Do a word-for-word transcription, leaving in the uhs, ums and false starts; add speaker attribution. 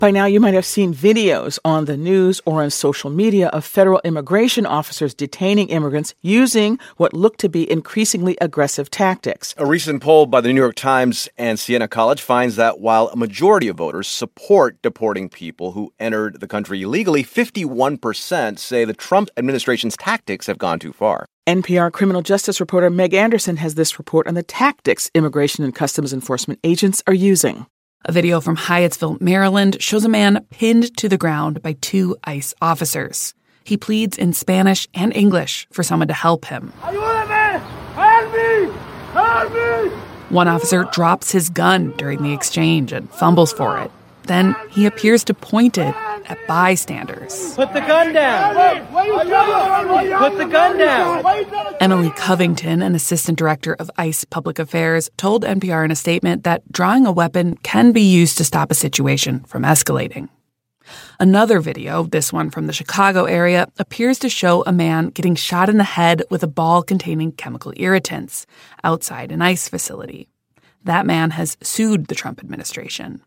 Speaker 1: By now, you might have seen videos on the news or on social media of federal immigration officers detaining immigrants using what look to be increasingly aggressive tactics.
Speaker 2: A recent poll by the New York Times and Siena College finds that while a majority of voters support deporting people who entered the country illegally, fifty-one percent say the Trump administration's tactics have gone too far.
Speaker 1: N P R criminal justice reporter Meg Anderson has this report on the tactics Immigration and Customs Enforcement agents are using.
Speaker 3: A video from Hyattsville, Maryland, shows a man pinned to the ground by two ICE officers. He pleads in Spanish and English for someone to help him.
Speaker 4: Ayúdame! Help me! Help me!
Speaker 3: One officer drops his gun during the exchange and fumbles for it. Then he appears to point it at bystanders.
Speaker 5: Put the gun down! Put the gun down!
Speaker 3: Emily Covington, an assistant director of ICE Public Affairs, told N P R in a statement that drawing a weapon can be used to stop a situation from escalating. Another video, this one from the Chicago area, appears to show a man getting shot in the head with a ball containing chemical irritants outside an ICE facility. That man has sued the Trump administration.